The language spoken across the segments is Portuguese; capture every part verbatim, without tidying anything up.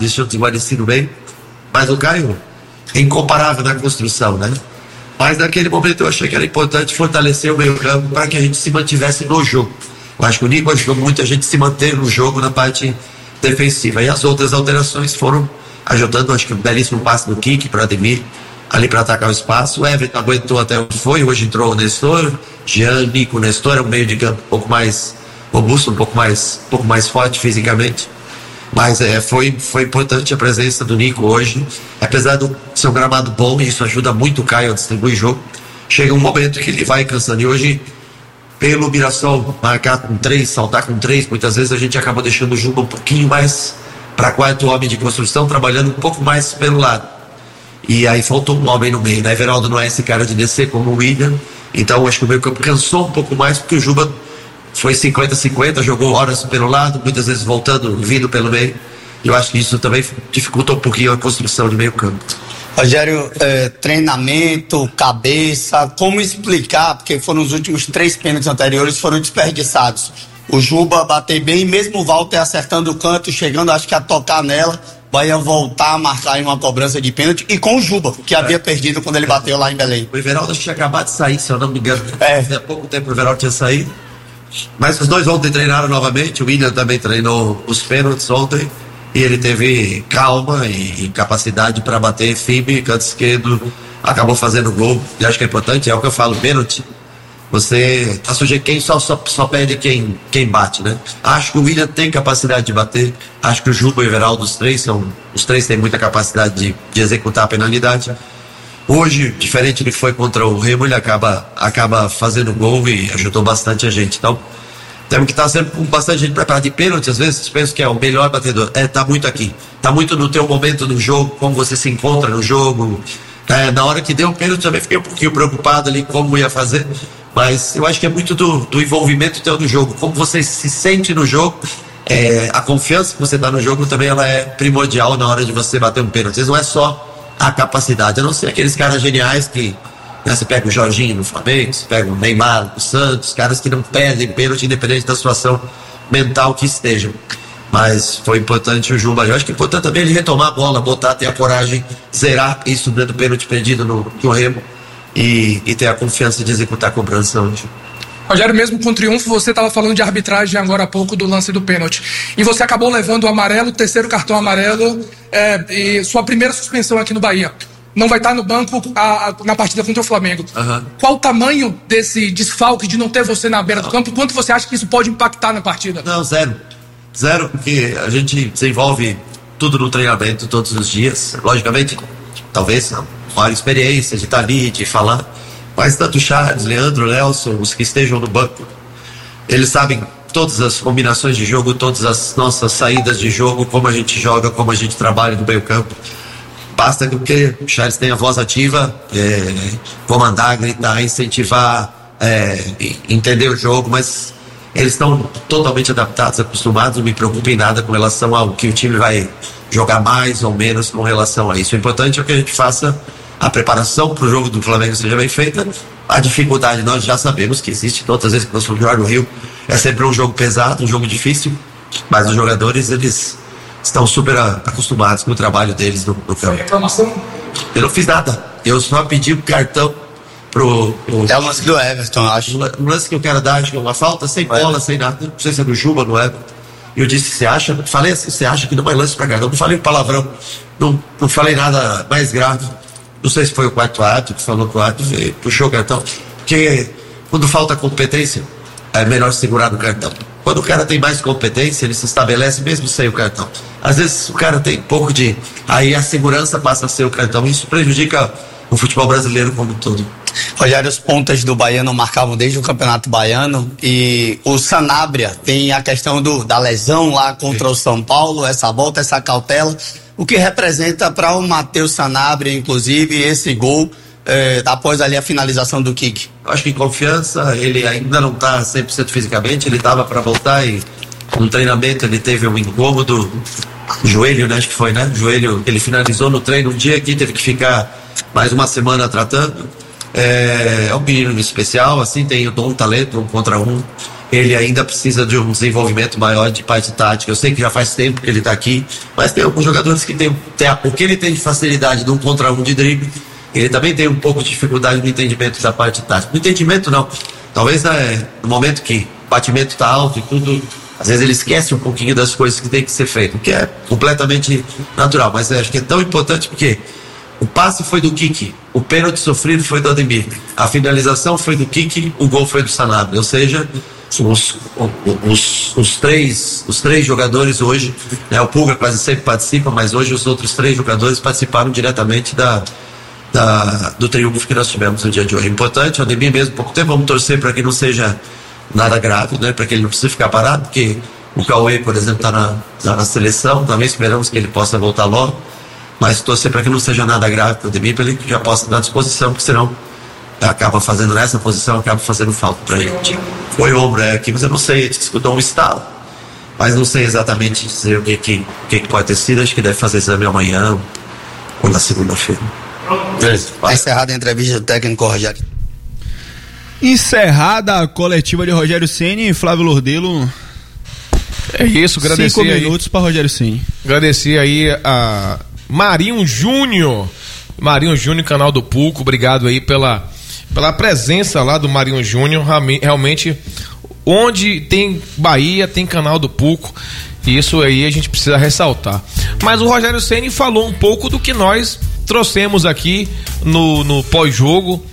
deixou desguarnecido bem. Mas o Caio é incomparável na construção, né? Mas naquele momento eu achei que era importante fortalecer o meio campo para que a gente se mantivesse no jogo. Eu acho que o Nico ajudou muito a gente se manter no jogo na parte defensiva. E as outras alterações foram ajudando, acho que um belíssimo passe do Kiki para Ademir, ali para atacar o espaço. O Everton aguentou até onde foi, hoje entrou o Nestor, Jean, Nico, Nestor, é um meio de campo um pouco mais robusto, um pouco mais, um pouco mais forte fisicamente. Mas é, foi, foi importante a presença do Nico hoje, apesar de ser um gramado bom, e isso ajuda muito o Caio a distribuir jogo. Chega um momento que ele vai cansando, e hoje, pelo Mirassol marcar com três, saltar com três, muitas vezes a gente acaba deixando o Juba um pouquinho mais para quarto homem de construção, trabalhando um pouco mais pelo lado. E aí faltou um homem no meio, né? Everaldo não é esse cara de descer como o William, então acho que o meio campo cansou um pouco mais, porque o Juba foi cinquenta a cinquenta, jogou horas pelo lado, muitas vezes voltando, vindo pelo meio. Eu acho que isso também dificulta um pouquinho a construção de meio campo. Rogério, é, treinamento, cabeça, como explicar, porque foram os últimos três pênaltis anteriores foram desperdiçados. O Juba bater bem, mesmo o Walter acertando o canto, chegando acho que a tocar nela, vai voltar a marcar em uma cobrança de pênalti, e com o Juba, que havia perdido quando ele bateu lá em Belém. O Everaldo tinha acabado de sair, se eu não me engano. É. Há pouco tempo o Everaldo tinha saído. Mas os dois ontem treinaram novamente. O William também treinou os pênaltis ontem, e ele teve calma e, e capacidade para bater firme, canto esquerdo, acabou fazendo gol. E acho que é importante, é o que eu falo, pênalti, você tá sujeito, quem só, só, só perde quem, quem bate, né? Acho que o William tem capacidade de bater, acho que o Juba e o Everaldo, os três são, os três têm muita capacidade de, de executar a penalidade. Hoje, diferente do que foi contra o Remo, ele acaba, acaba fazendo gol e ajudou bastante a gente. Então, temos que estar sempre com bastante gente preparada. De pênalti, às vezes, penso que é o melhor batedor. É, tá muito aqui. Tá muito no teu momento no jogo, como você se encontra no jogo. É, na hora que deu o pênalti, também fiquei um pouquinho preocupado ali como ia fazer. Mas eu acho que é muito do, do envolvimento teu no jogo. Como você se sente no jogo. É, a confiança que você dá no jogo também ela é primordial na hora de você bater um pênalti. Às vezes não é só a capacidade, a não ser aqueles caras geniais que, né, você pega o Jorginho no Flamengo, você pega o Neymar no Santos, caras que não perdem pênalti independente da situação mental que estejam. Mas foi importante o Juba, eu acho que é importante também ele retomar a bola, botar, ter a coragem, zerar isso dentro do pênalti perdido no, no Remo e, e ter a confiança de executar a cobrança hoje. Rogério, mesmo com triunfo, você estava falando de arbitragem agora há pouco do lance do pênalti. E você acabou levando o amarelo, o terceiro cartão amarelo, é, e sua primeira suspensão aqui no Bahia. Não vai estar no banco a, a, na partida contra o Flamengo. Uhum. Qual o tamanho desse desfalque de não ter você na beira do campo? Quanto você acha que isso pode impactar na partida? Não, zero. Zero, porque a gente desenvolve tudo no treinamento todos os dias. Logicamente, talvez a maior experiência de estar ali, de falar. Mas tanto o Charles, Leandro, Nelson, os que estejam no banco, eles sabem todas as combinações de jogo, todas as nossas saídas de jogo, como a gente joga, como a gente trabalha no meio campo. Basta que o Charles tenha voz ativa, é, comandar, gritar, incentivar, é, entender o jogo, mas eles estão totalmente adaptados, acostumados, não me preocupo em nada com relação ao que o time vai jogar mais ou menos com relação a isso. O importante é que a gente faça a preparação para o jogo do Flamengo seja bem feita. A dificuldade nós já sabemos que existe, todas as vezes que nós formos jogar no Rio, é sempre um jogo pesado, um jogo difícil, mas os jogadores, eles estão super acostumados com o trabalho deles no, no campo. Reclamação? Eu não fiz nada, eu só pedi o cartão pro... pro é o lance do Everton, eu acho. O lance que eu quero dar, acho que é uma falta, sem bola, sem nada, não sei se é do Juba, no Everton. Eu disse, você acha, falei assim, você acha que não é lance pra cartão, não falei palavrão, não, não falei nada mais grave. Não sei se foi o quarto ato que falou que o ato puxou o cartão. Porque quando falta competência, é melhor segurar no cartão. Quando o cara tem mais competência, ele se estabelece mesmo sem o cartão. Às vezes o cara tem pouco de... Aí a segurança passa a ser o cartão. Isso prejudica o futebol brasileiro como um todo. Rogério, os pontas do Bahia não marcavam desde o Campeonato Baiano. E o Sanabria tem a questão do, da lesão lá contra o São Paulo, essa volta, essa cautela. O que representa para o Matheus Sanabria, inclusive, esse gol eh, após ali a finalização do kick? Acho que em confiança, ele ainda não está cem por cento fisicamente, ele estava para voltar e no treinamento ele teve um incômodo, joelho, né, acho que foi, né? Joelho, ele finalizou no treino um dia aqui, teve que ficar mais uma semana tratando. É, é um menino especial, assim, tem o dom, talento, um contra um. ele ainda precisa de um desenvolvimento maior de parte tática. Eu sei que já faz tempo que ele está aqui, mas tem alguns jogadores que tem, tem o que ele tem de facilidade de um contra um de drible, ele também tem um pouco de dificuldade no entendimento da parte tática. No entendimento não, talvez é, no momento que o batimento está alto e tudo, às vezes ele esquece um pouquinho das coisas que tem que ser feito, que é completamente natural, mas acho que é tão importante porque o passe foi do Kiki, o pênalti sofrido foi do Ademir, a finalização foi do Kiki, o gol foi do Sanabria, ou seja, os, os, os, três, os três jogadores hoje, né, o Pulga quase sempre participa, mas hoje os outros três jogadores participaram diretamente da, da, do triunfo que nós tivemos no dia de hoje. Importante, o Ademir mesmo, pouco tempo, vamos torcer para que não seja nada grave, né, para que ele não precise ficar parado, porque o Cauê, por exemplo, está na, tá na seleção, também esperamos que ele possa voltar logo, mas torcer para que não seja nada grave para o Ademir, para ele já possa dar disposição, porque senão acaba fazendo nessa posição, acaba fazendo falta para ele. Foi o ombro é, aqui, mas eu não sei, ele escutou um estalo, mas não sei exatamente dizer o que, que, o que pode ter sido, acho que deve fazer exame amanhã ou na segunda-feira. Encerrada a entrevista do técnico Rogério. Encerrada a coletiva de Rogério Ceni e Flávio Lordelo. É isso, agradecer Cinco minutos para Rogério Ceni. Agradecer aí a Marinho Júnior, Marinho Júnior, canal do Pulco, obrigado aí pela, pela presença lá do Marinho Júnior, realmente, onde tem Bahia, tem canal do Pulco, e isso aí a gente precisa ressaltar. Mas o Rogério Ceni falou um pouco do que nós trouxemos aqui no, no pós-jogo,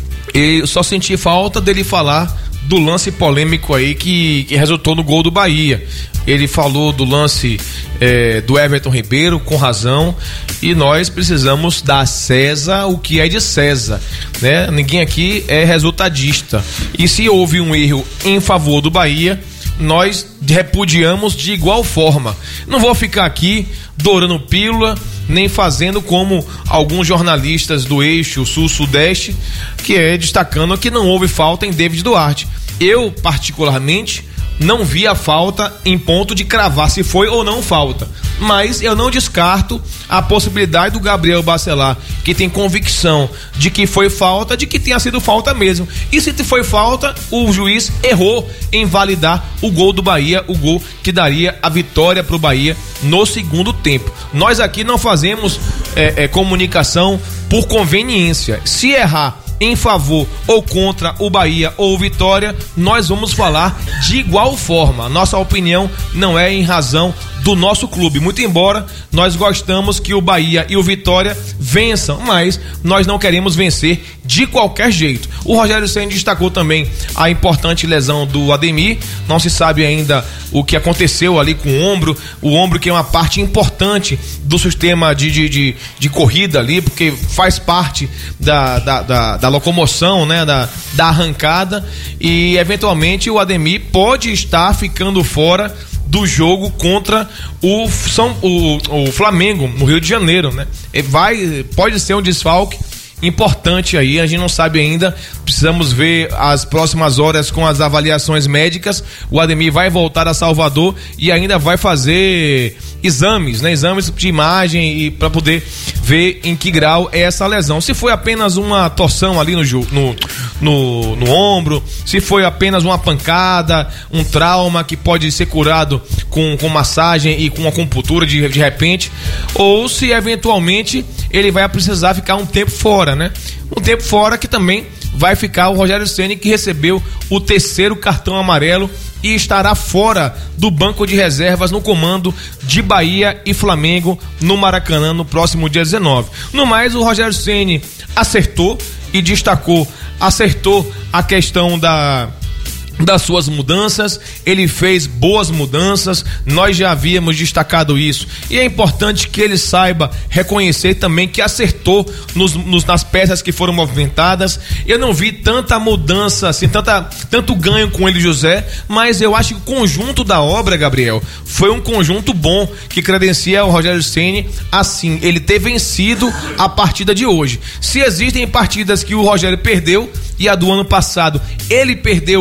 e só senti falta dele falar do lance polêmico aí que, que resultou no gol do Bahia. Ele falou do lance é, do Everton Ribeiro, com razão, e nós precisamos dar a César o que é de César, né? Ninguém aqui é resultadista, e se houve um erro em favor do Bahia, nós repudiamos de igual forma. Não vou ficar aqui dourando pílula, nem fazendo como alguns jornalistas do eixo sul-sudeste, que é destacando que não houve falta em David Duarte. Eu, particularmente, não vi a falta em ponto de cravar se foi ou não falta, mas eu não descarto a possibilidade do Gabriel Bacelar, que tem convicção de que foi falta, de que tenha sido falta mesmo, e se foi falta, o juiz errou em validar o gol do Bahia, o gol que daria a vitória pro Bahia no segundo tempo. Nós aqui não fazemos é, é, comunicação por conveniência. Se errar em favor ou contra o Bahia ou o Vitória, nós vamos falar de igual forma. Nossa opinião não é em razão do nosso clube, muito embora nós gostamos que o Bahia e o Vitória vençam, mas nós não queremos vencer de qualquer jeito. O Rogério Ceni destacou também a importante lesão do Ademir, não se sabe ainda o que aconteceu ali com o ombro, o ombro que é uma parte importante do sistema de, de, de, de corrida ali, porque faz parte da, da, da, da locomoção, né, da, da arrancada, e eventualmente o Ademir pode estar ficando fora do jogo contra o, São, o, o Flamengo no Rio de Janeiro, né? Vai, pode ser um desfalque importante aí, a gente não sabe ainda, precisamos ver as próximas horas com as avaliações médicas. O Ademir vai voltar a Salvador e ainda vai fazer exames, né? Exames de imagem e para poder ver em que grau é essa lesão. Se foi apenas uma torção ali no, no, no, no ombro, se foi apenas uma pancada, um trauma que pode ser curado com, com massagem e com acupuntura de, de repente, ou se eventualmente ele vai precisar ficar um tempo fora, né? Um tempo fora que também vai ficar o Rogério Ceni, que recebeu o terceiro cartão amarelo e estará fora do banco de reservas no comando de Bahia e Flamengo no Maracanã no próximo dia dezenove. No mais, o Rogério Ceni acertou e destacou, acertou a questão da das suas mudanças, ele fez boas mudanças, nós já havíamos destacado isso, e é importante que ele saiba reconhecer também que acertou nos, nos, nas peças que foram movimentadas. Eu não vi tanta mudança assim, tanta, tanto ganho com ele, José, mas eu acho que o conjunto da obra, Gabriel, foi um conjunto bom que credencia o Rogério Ceni, assim, ele ter vencido a partida de hoje. Se existem partidas que o Rogério perdeu, e a do ano passado ele perdeu a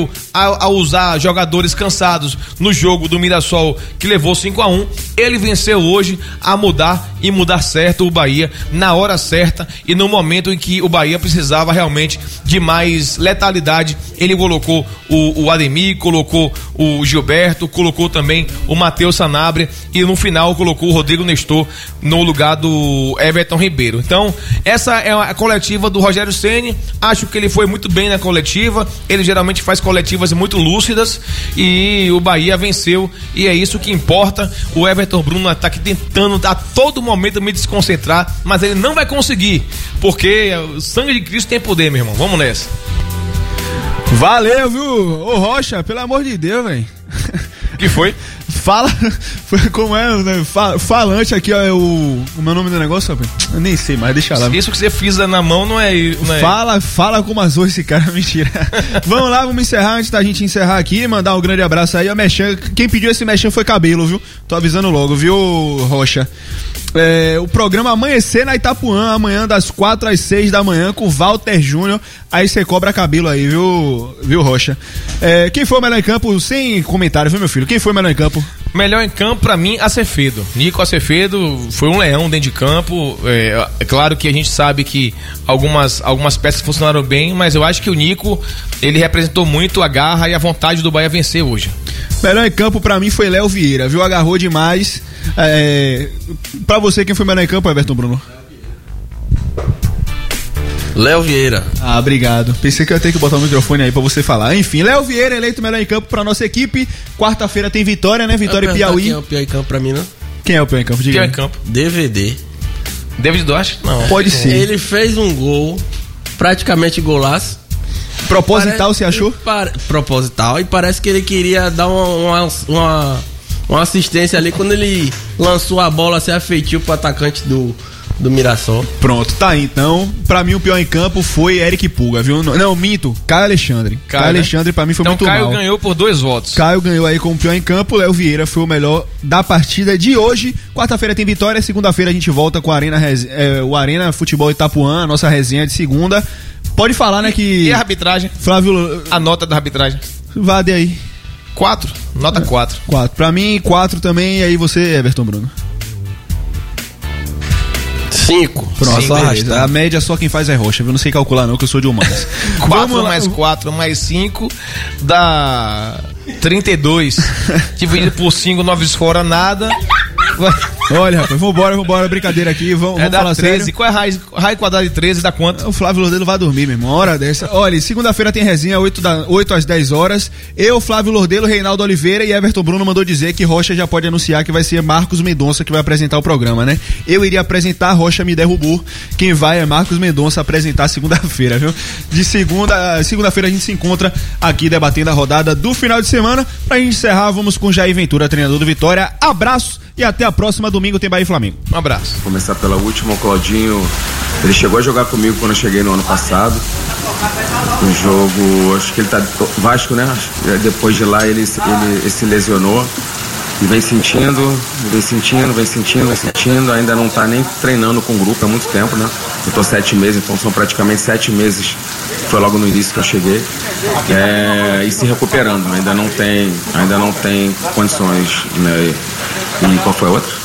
a, a usar jogadores cansados no jogo do Mirassol, que levou cinco a um, ele venceu hoje a mudar e mudar certo o Bahia na hora certa e no momento em que o Bahia precisava realmente de mais letalidade. Ele colocou o, o Ademir, colocou o Gilberto, colocou também o Matheus Sanabria e no final colocou o Rodrigo Nestor no lugar do Everton Ribeiro. Então, essa é a coletiva do Rogério Ceni. Acho que ele foi muito bem na coletiva. Ele geralmente faz coletivas muito lúcidas e o Bahia venceu e é isso que importa. O Everton Bruno está aqui tentando a todo momento me desconcentrar, mas ele não vai conseguir, porque o sangue de Cristo tem poder, meu irmão. Vamos nessa. Valeu, viu? Ô Rocha, pelo amor de Deus, velho. Que foi? Fala, como é, né? Falante aqui, ó, é o, o meu nome do negócio, rapaz? Eu nem sei, mas deixa lá. Isso que você fez na mão não é... Não é... Fala, fala como azul esse cara, mentira. Vamos lá, vamos encerrar, antes da gente encerrar aqui, mandar um grande abraço aí, ó, Mechan. Quem pediu esse Mechan foi Cabelo, viu? Tô avisando logo, viu, Rocha? É, o programa Amanhecer na Itapuã, amanhã das quatro às seis da manhã, com Walter Júnior. Aí você cobra Cabelo aí, viu, viu, Rocha? É, quem foi o melhor em campo? Sem comentário, viu, meu filho? Quem foi o melhor em campo? Melhor em campo, pra mim, Acevedo. Nico Acevedo foi um leão dentro de campo. É, é claro que a gente sabe que algumas, algumas peças funcionaram bem, mas eu acho que o Nico, ele representou muito a garra e a vontade do Bahia vencer hoje. Melhor em campo pra mim foi Léo Vieira, viu? Agarrou demais. É, pra você, quem foi melhor em campo, Everton Bruno? Léo Vieira. Ah, obrigado. Pensei que eu ia ter que botar o microfone aí pra você falar. Enfim, Léo Vieira eleito melhor em campo pra nossa equipe. Quarta-feira tem Vitória, né? Vitória e Piauí. Quem é o pior em campo pra mim, não? Quem é o pior em campo? Diga. Pior em campo. D V D. David Duarte? Não. Pode ser. Ele fez um gol, praticamente golaço. Proposital, Parece, você achou? Pare, proposital. E parece que ele queria dar uma, uma, uma, uma assistência ali quando ele lançou a bola, assim, afeitiu pro atacante do... do Mirassol. Pronto, tá aí então. Pra mim o pior em campo foi Eric Pulga, viu? Não, minto, Caio Alexandre. Caio, Caio Alexandre pra mim foi então, muito Caio mal. Caio ganhou por dois votos. Caio ganhou aí como pior em campo, Léo Vieira foi o melhor da partida de hoje. Quarta-feira tem Vitória, segunda-feira a gente volta com a Arena, é, o Arena Futebol Itapuã, a nossa resenha de segunda. Pode falar, né, que... E a arbitragem? Flávio... A nota da arbitragem? Vade aí. Quatro? Nota quatro. Quatro. Pra mim, quatro também, e aí você, Everton Bruno? Cinco. Pronto, Sim, beleza. A média só quem faz é Rocha, eu não sei calcular não, que eu sou de humanas. Quatro mais quatro mais cinco dá trinta e dois. Dividido por cinco, nove fora, nada. Olha, rapaz, vambora, vambora, brincadeira aqui, vamos, É vamos falar treze. sério. Qual é a raiz, raiz quadrada de treze, dá quanto? O Flávio Lordelo vai dormir, meu irmão, uma hora dessa. Olha, segunda-feira tem resenha, oito, da, oito às dez horas. Eu, Flávio Lordelo, Reinaldo Oliveira e Everton Bruno mandou dizer que Rocha já pode anunciar que vai ser Marcos Mendonça que vai apresentar o programa, né? Eu iria apresentar, Rocha me derrubou. Quem vai é Marcos Mendonça apresentar segunda-feira, viu? De segunda, segunda-feira a gente se encontra aqui debatendo a rodada do final de semana. Pra gente encerrar, vamos com Jair Ventura, treinador do Vitória. Abraço e até a próxima. Domingo tem Bahia e Flamengo. Um abraço. Vou começar pela última, o Claudinho, ele chegou a jogar comigo quando eu cheguei no ano passado. O jogo, acho que ele tá Vasco, né? Depois de lá ele, ele, ele se lesionou e vem sentindo, vem sentindo, vem sentindo, vem sentindo, ainda não tá nem treinando com o grupo há muito tempo, né? Eu tô sete meses, então são praticamente sete meses, foi logo no início que eu cheguei, é, e se recuperando, ainda não tem, ainda não tem condições, né? E qual foi a outra?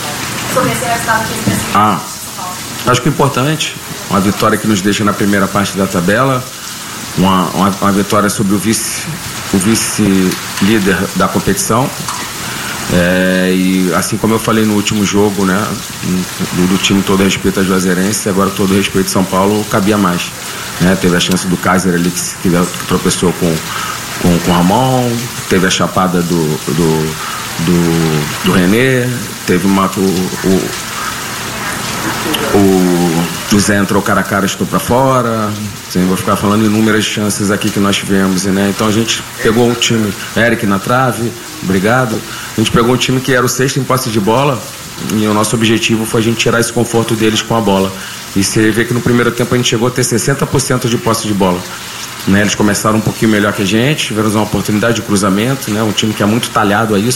Ah, acho que é importante, uma vitória que nos deixa na primeira parte da tabela, uma, uma, uma vitória sobre o vice, o vice-líder da competição. É, e assim como eu falei no último jogo, né, do, do time todo respeito a Juazeirense, agora todo respeito a São Paulo cabia mais, né? Teve a chance do Kaiser ali que, que, que tropeçou com com, com o Ramon, teve a chapada do do, do, do René, teve uma o, o, o, o Zé entrou cara a cara, estou para fora. Sim, vou ficar falando inúmeras chances aqui que nós tivemos, né? Então a gente pegou um time, Eric na trave, obrigado. A gente pegou um time que era o sexto em posse de bola e o nosso objetivo foi a gente tirar esse conforto deles com a bola. E você vê que no primeiro tempo a gente chegou a ter sessenta por cento de posse de bola. Né? Eles começaram um pouquinho melhor que a gente, tiveram uma oportunidade de cruzamento, né? Um time que é muito talhado a isso.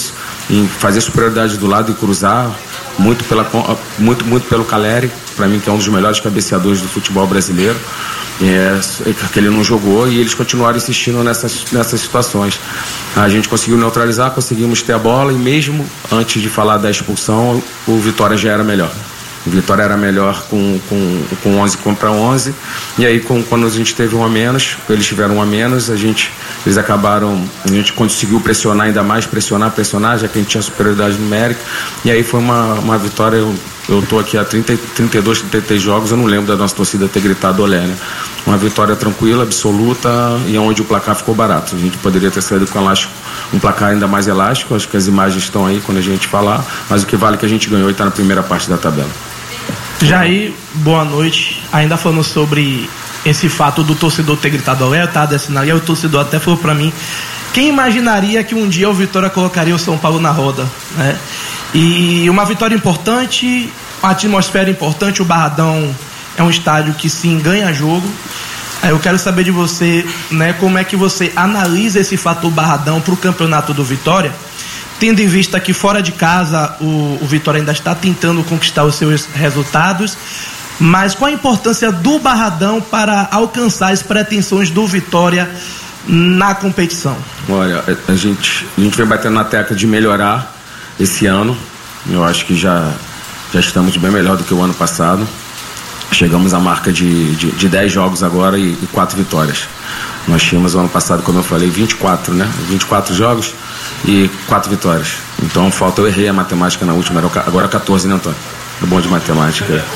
em fazer superioridade do lado e cruzar, muito, pela, muito, muito pelo Caleri, para mim que é um dos melhores cabeceadores do futebol brasileiro, é, que ele não jogou, e eles continuaram insistindo nessas, nessas situações. A gente conseguiu neutralizar, conseguimos ter a bola, e mesmo antes de falar da expulsão, o Vitória já era melhor. O Vitória era melhor com, com, com onze contra onze, e aí com, quando a gente teve um a menos, eles tiveram um a menos, a gente, eles acabaram, a gente conseguiu pressionar ainda mais, pressionar, pressionar, já que a gente tinha superioridade numérica, e aí foi uma, uma vitória. Eu, eu tô aqui há trinta, trinta e dois, trinta e três jogos, eu não lembro da nossa torcida ter gritado olé, né? Uma vitória tranquila, absoluta, e onde o placar ficou barato. A gente poderia ter saído com elástico, um placar ainda mais elástico, acho que as imagens estão aí quando a gente falar, mas o que vale é que a gente ganhou e está na primeira parte da tabela. Jair, boa noite. Ainda falando sobre esse fato do torcedor ter gritado olé, tá? Desse sinal, e o torcedor até falou pra mim: quem imaginaria que um dia o Vitória colocaria o São Paulo na roda, né? E uma vitória importante, uma atmosfera importante. O Barradão é um estádio que sim ganha jogo. Eu quero saber de você, né, como é que você analisa esse fator Barradão para o campeonato do Vitória, tendo em vista que fora de casa o, o Vitória ainda está tentando conquistar os seus resultados, mas qual a importância do Barradão para alcançar as pretensões do Vitória na competição? Olha, a gente, a gente vem batendo na tecla de melhorar esse ano. Eu acho que já, já estamos bem melhor do que o ano passado. Chegamos à marca de, de, de dez jogos agora e, e quatro vitórias. Nós tínhamos o ano passado, como eu falei, vinte e quatro, né? vinte e quatro jogos e quatro vitórias. Então falta, eu errei a matemática na última, agora catorze, né, Antônio? É bom de matemática. Né?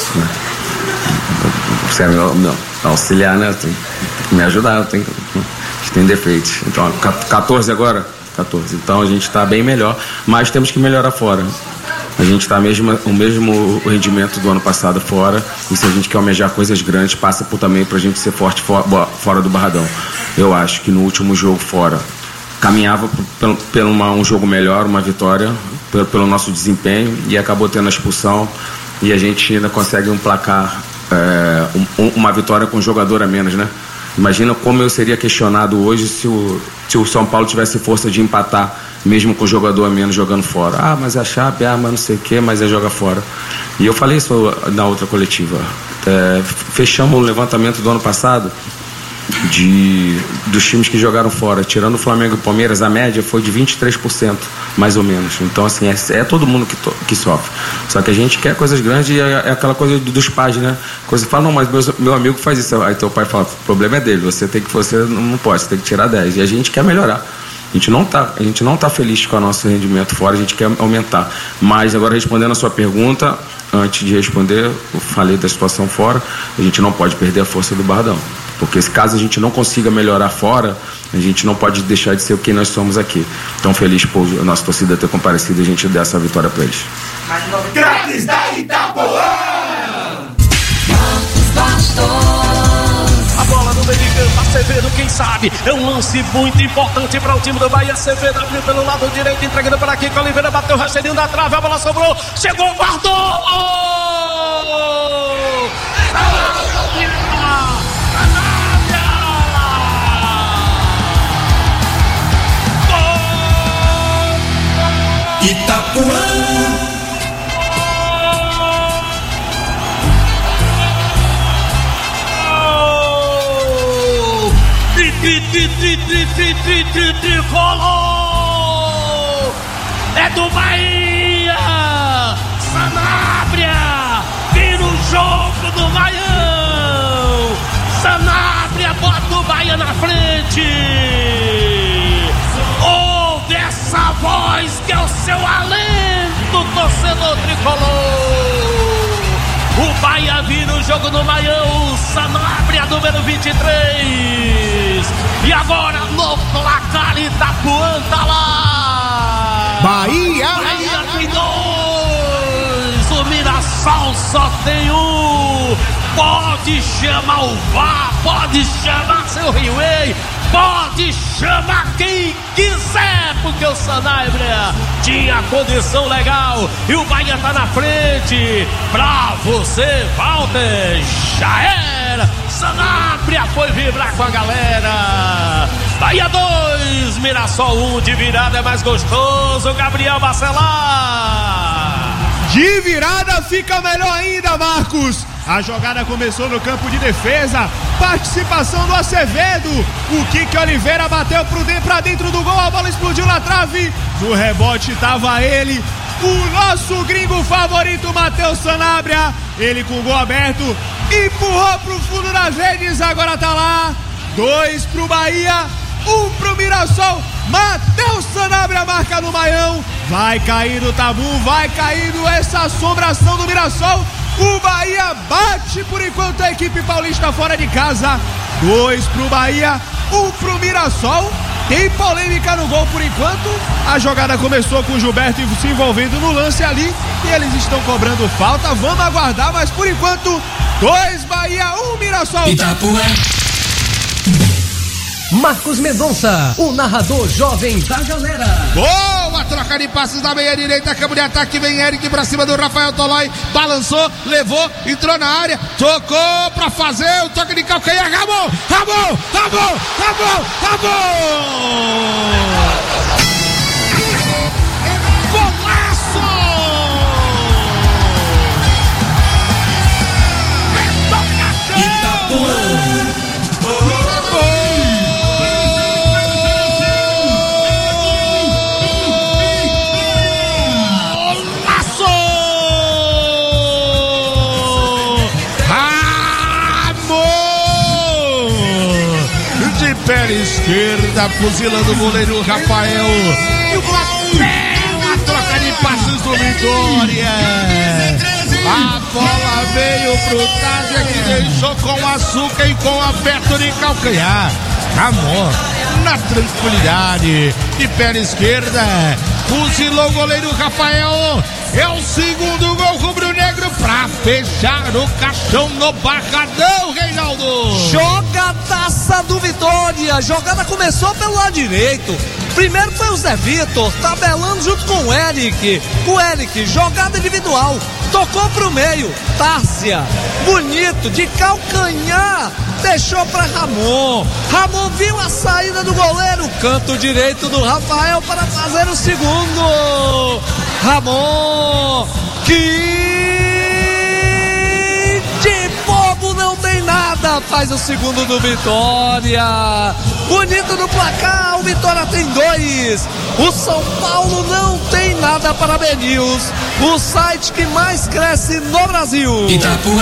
Você é meu, meu auxiliar, né? Tem que me ajudar, tem, tem defeitos. Então, catorze agora? catorze. Então a gente está bem melhor, mas temos que melhorar fora. A gente está mesmo o mesmo rendimento do ano passado fora, e se a gente quer almejar coisas grandes, passa por também para a gente ser forte fora, fora do Barradão. Eu acho que no último jogo fora caminhava pelo, pelo uma, um jogo melhor, uma vitória, pelo, pelo nosso desempenho, e acabou tendo a expulsão, e a gente ainda consegue um placar, é, um, uma vitória com um jogador a menos, né? Imagina como eu seria questionado hoje se o, se o São Paulo tivesse força de empatar, mesmo com o jogador a menos jogando fora. Ah, mas a Chape, ah, mas não sei o que, mas é joga fora. E eu falei isso na outra coletiva. É, fechamos o levantamento do ano passado de, dos times que jogaram fora. Tirando o Flamengo e o Palmeiras, a média foi de vinte e três por cento, mais ou menos. Então, assim, é, é todo mundo que, to, que sofre. Só que a gente quer coisas grandes, e é, é aquela coisa dos pais, né? Coisa que fala, não, mas meu, meu amigo faz isso. Aí teu pai fala, o problema é dele, você tem que, você não pode, você tem que tirar dez. E a gente quer melhorar. A gente não tá, a gente não tá feliz com o nosso rendimento fora, a gente quer aumentar. Mas agora, respondendo a sua pergunta, antes de responder, eu falei da situação fora, a gente não pode perder a força do Barradão. Porque se caso a gente não consiga melhorar fora, a gente não pode deixar de ser quem nós somos aqui. Então, feliz por a nossa torcida ter comparecido e a gente dar essa vitória para eles. Craques da Itapuã! Marcos Bastos. A bola no meio de campo, Acevedo, quem sabe? É um lance muito importante para o time do Bahia. Acevedo abriu pelo lado direito, entregando para aqui, Oliveira bateu o rasteirinho da trave, a bola sobrou, chegou, guardou! Itapuã. Tri, tri, tri, tri, tri, tri, tri, tri, tricolor! É do Bahia! Sanabria! Vira o jogo do Baião! Sanabria bota o Bahia na frente! Ouve essa voz que é o seu alento, torcedor tricolor! O Bahia vira o jogo no Baião, Sanabria número vinte e três. E agora no placar, Itapuã tá lá. Bahia! Bahia tem dois. O Mirassol só tem um. Pode chamar o V A R, pode chamar seu Riway, pode chamar quem quiser, porque o Sanabria tinha condição legal e o Bahia tá na frente. Pra você, Walter, já era. Sanabria foi vibrar com a galera. Bahia dois, Mirassol um, de virada é mais gostoso, Gabriel Bacelar. De virada fica melhor ainda, Marcos. A jogada começou no campo de defesa. Participação do Acevedo. O Kike Oliveira bateu pro dentro, pra dentro do gol. A bola explodiu na trave. No rebote tava ele, o nosso gringo favorito, Matheus Sanabria. Ele com o gol aberto empurrou pro fundo das redes. Agora tá lá. Dois pro Bahia, um pro Mirassol. Matheus Sanabria marca no Baião. Vai cair o tabu, vai caindo essa assombração do Mirassol. O Bahia bate por enquanto a equipe paulista fora de casa. Dois pro Bahia, um pro Mirassol. Tem polêmica no gol por enquanto. A jogada começou com o Gilberto se envolvendo no lance ali e eles estão cobrando falta. Vamos aguardar, mas por enquanto, dois Bahia, um Mirassol. Itapuã. Marcos Mendonça, o narrador jovem da galera. Boa troca de passes da meia direita, campo de ataque, vem Eric pra cima do Rafael Tolói, balançou, levou, entrou na área, tocou pra fazer o toque de calcanhar, Ramon, Ramon, Ramon, Ramon, Ramon! Golaço! Itapuã! Pé esquerda, fuzilando o goleiro Rafael. E o Platão, a troca de passes do Vitória. A bola veio pro Tásia, que deixou com açúcar e com aperto de calcanhar. Amor, na tranquilidade, de pé esquerda, fuzilou o goleiro Rafael. É o segundo gol rubro-negro pra fechar o caixão no Barradão, Reinaldo. Jogadaça do Vitória. Jogada começou pelo lado direito. Primeiro foi o Zé Vitor, tabelando junto com o Eric. O Eric, jogada individual, tocou pro meio. Tárcia, bonito, de calcanhar, deixou pra Ramon. Ramon viu a saída do goleiro, canto direito do Rafael para fazer o segundo. Ramon, que de bobo não tem nada, faz o segundo do Vitória. Bonito no placar, o Vitória tem dois. O São Paulo não tem nada para B News, o site que mais cresce no Brasil. Itapuã.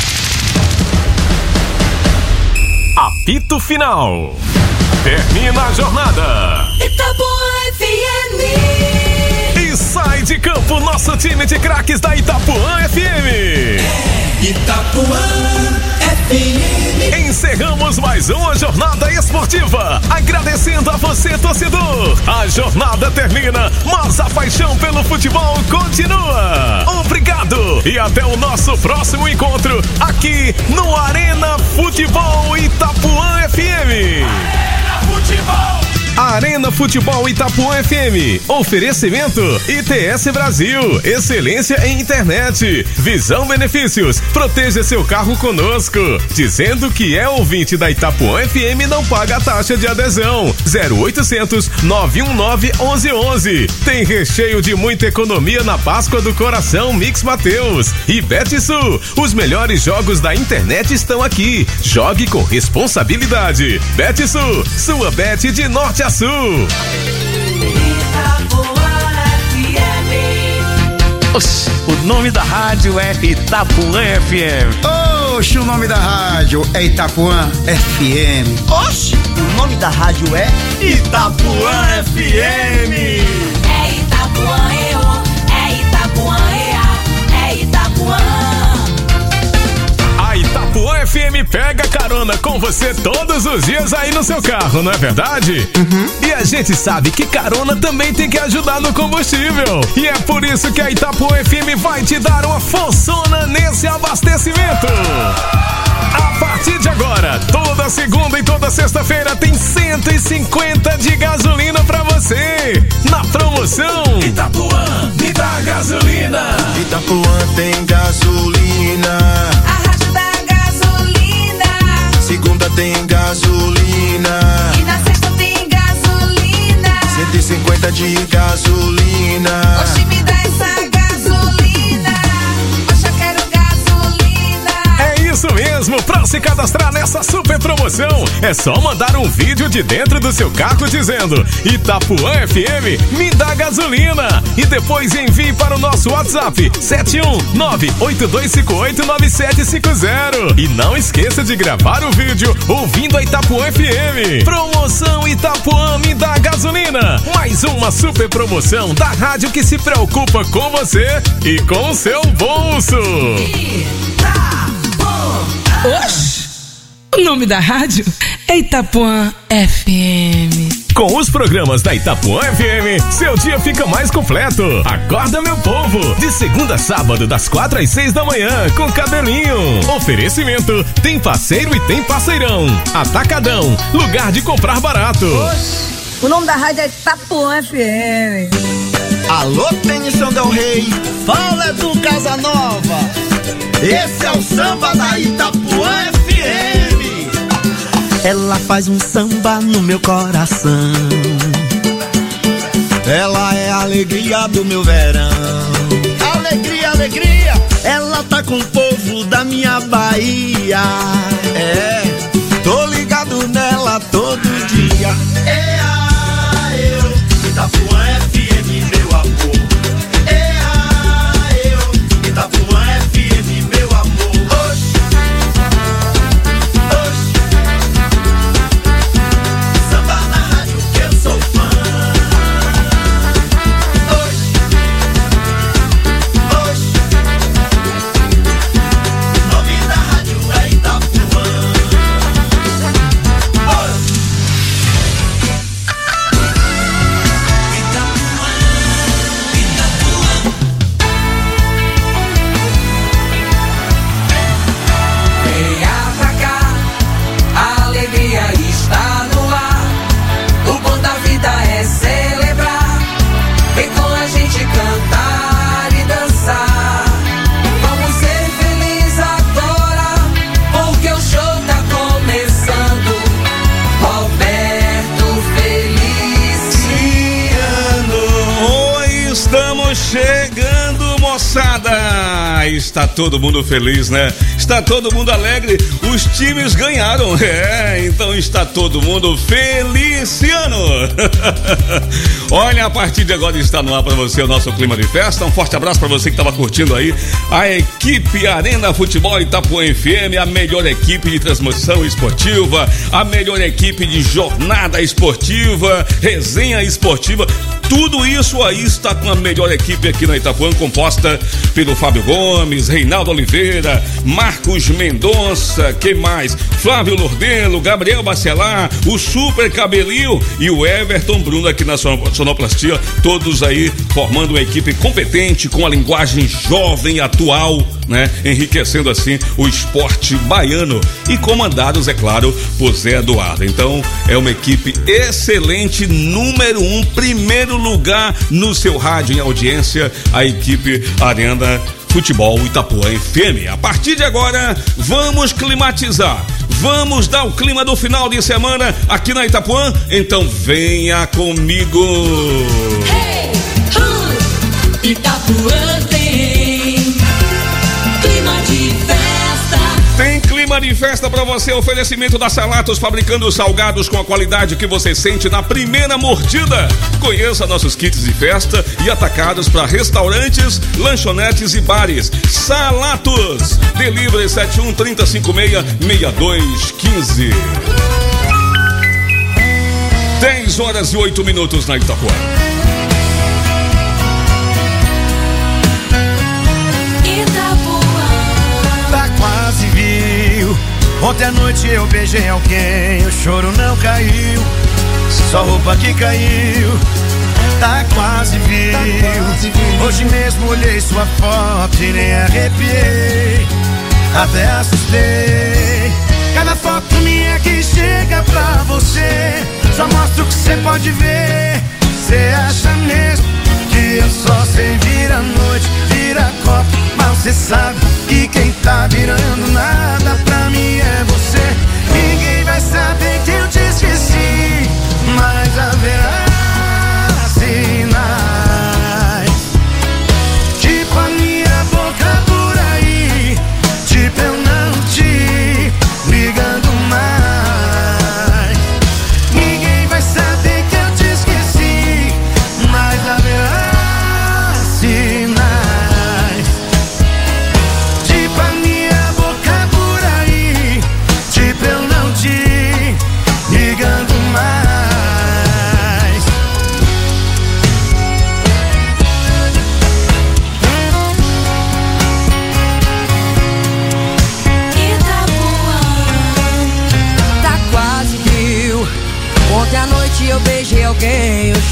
Apito final. Termina a jornada. Itapuã F M. E sai de campo nosso time de craques da Itapuã F M. Itapuã F M. Encerramos mais uma jornada esportiva, agradecendo a você, torcedor. A jornada termina, mas a paixão pelo futebol continua. Obrigado e até o nosso próximo encontro aqui no Arena Futebol Itapuã F M. Arena Futebol. Arena Futebol Itapuã F M. Oferecimento I T S Brasil. Excelência em internet. Visão Benefícios. Proteja seu carro conosco. Dizendo que é ouvinte da Itapuã F M, não paga a taxa de adesão. zero oitocentos, nove um nove, onze onze. Tem recheio de muita economia na Páscoa do Coração Mix Mateus. E Betsul. Os melhores jogos da internet estão aqui. Jogue com responsabilidade. Betsul. Sua bet de norte a sul. Oxi, o nome da rádio é Itapuã F M. Oxi, o nome da rádio é Itapuã F M. Oxi, o nome da rádio é Itapuã F M. É Itapuã E O, é Itapuã E A, é Itapuã. A Itapuã F M pega carona com você todos os dias aí no seu carro, não é verdade? Uhum. E a gente sabe que carona também tem que ajudar no combustível. E é por isso que a Itapuã F M vai te dar uma forçona nesse abastecimento. A partir de agora, toda segunda e toda sexta-feira tem cento e cinquenta de gasolina pra você. Na promoção Itapuã, me dá gasolina. Itapuã tem gasolina. A rádio da gasolina. se cadastrar nessa super promoção, é só mandar um vídeo de dentro do seu carro dizendo Itapuã F M me dá gasolina e depois envie para o nosso WhatsApp sete um nove oito dois cinco oito nove sete cinco zero. E não esqueça de gravar o vídeo ouvindo a Itapuã F M. Promoção Itapuã me dá gasolina. Mais uma super promoção da rádio que se preocupa com você e com o seu bolso. Oxi! O nome da rádio é Itapuã F M. Com os programas da Itapuã F M, seu dia fica mais completo. Acorda, meu povo! De segunda a sábado, das quatro às seis da manhã, com Cabelinho. Oferecimento: tem parceiro e tem parceirão. Atacadão, lugar de comprar barato. Oxi. O nome da rádio é Itapuã F M. Alô, Tênison Del Rey, fala do Casanova. Esse é o samba da Itapuã F M. Ela faz um samba no meu coração. Ela é a alegria do meu verão. Alegria, alegria. Ela tá com o povo da minha Bahia. É, tô ligado nela todo dia. É a eu, Itapuã F M, meu amor. É a eu, Itapuã F M, meu amor. Oxi, oxi. Samba na rádio que eu sou fã. Oxi, oxi. O nome da rádio é Itapuã. Oxi. Venha pra cá, a alegria está no ar. O bom da vida é celebrar. Vem com a gente cantar e dançar. Vamos ser felizes agora, porque o show tá começando. Roberto Feliciano. Oi, estamos chegando, moçada. Está todo mundo feliz, né? Está todo mundo alegre. Os times ganharam. É, então está todo mundo feliciano. Olha, a partir de agora está no ar para você o nosso clima de festa. Um forte abraço para você que estava curtindo aí a equipe Arena Futebol Itapuã F M, a melhor equipe de transmissão esportiva, a melhor equipe de jornada esportiva, resenha esportiva. Tudo isso aí está com a melhor equipe aqui na Itapuã, composta pelo Fábio Gomes, Reinaldo Oliveira, Marcos Mendonça, quem mais? Flávio Lordelo, Gabriel Bacelar, o Super Cabelinho e o Everton Bruno aqui na sonoplastia, todos aí formando uma equipe competente, com a linguagem jovem, atual, né? Enriquecendo assim o esporte baiano e comandados, é claro, por Zé Eduardo. Então é uma equipe excelente, número um, primeiro lugar no seu rádio em audiência, a equipe Arena Futebol Itapuã F M. A partir de agora, vamos climatizar. Vamos dar o clima do final de semana aqui na Itapuã? Então venha comigo. Hey, uh, Itapuã tem clima de festa. Tem clima de festa pra você, oferecimento da Salatos, fabricando salgados com a qualidade que você sente na primeira mordida. Conheça nossos kits de festa e atacados para restaurantes, lanchonetes e bares. Salatos, delivery sete um, três cinco seis, seis dois um cinco. dez horas e oito minutos na Itapuã. Tá quase viu. Ontem à noite eu beijei alguém, o choro não caiu, só roupa que caiu. Tá quase viu. Hoje mesmo olhei sua foto e nem arrepiei, até assustei. Cada foto minha que chega pra você só mostra o que você pode ver. Você acha mesmo que eu só sei virar noite, vira copo, mas você sabe que quem tá virando nada pra mim é você. Ninguém vai saber que eu te esqueci, mas haverá sinais, tipo a minha boca por aí, tipo eu não te